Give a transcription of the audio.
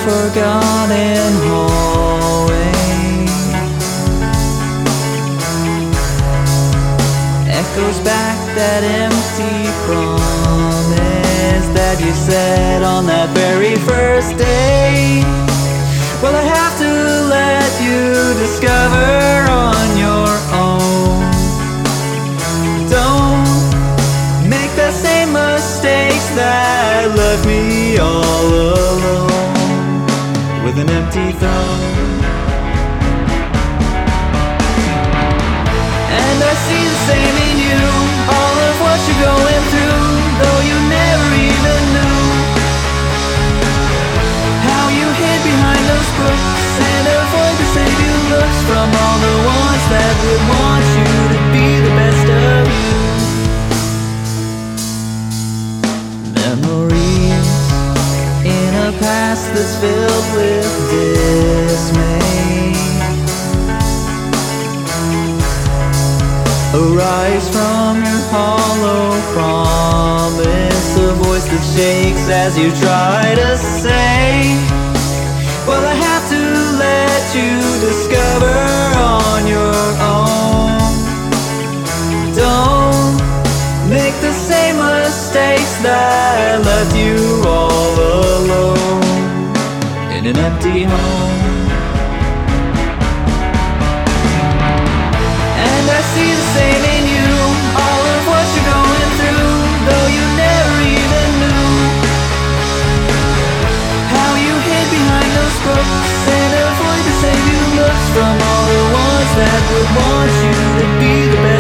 forgotten hallway echoes back that empty promise that you said on that very first day. Well, I have to let you discover on your own. Don't make the same mistakes that left me all alone with an empty throne. And I see the same in you, all of what you're going through, though you never even knew how you hid behind those books and avoid the same looks from all the ones that would want you to be the best of you. Memories in a past that's filled with dismay arise from your hollow promise, a voice that shakes as you try to say, well, I have to let you discover on your own. Don't make the same mistakes that left you all alone in an empty home. And I see the same in you, all of what you're going through, though you never even knew how you hid behind those books and avoid the same looks from all the ones that would want you to be the best.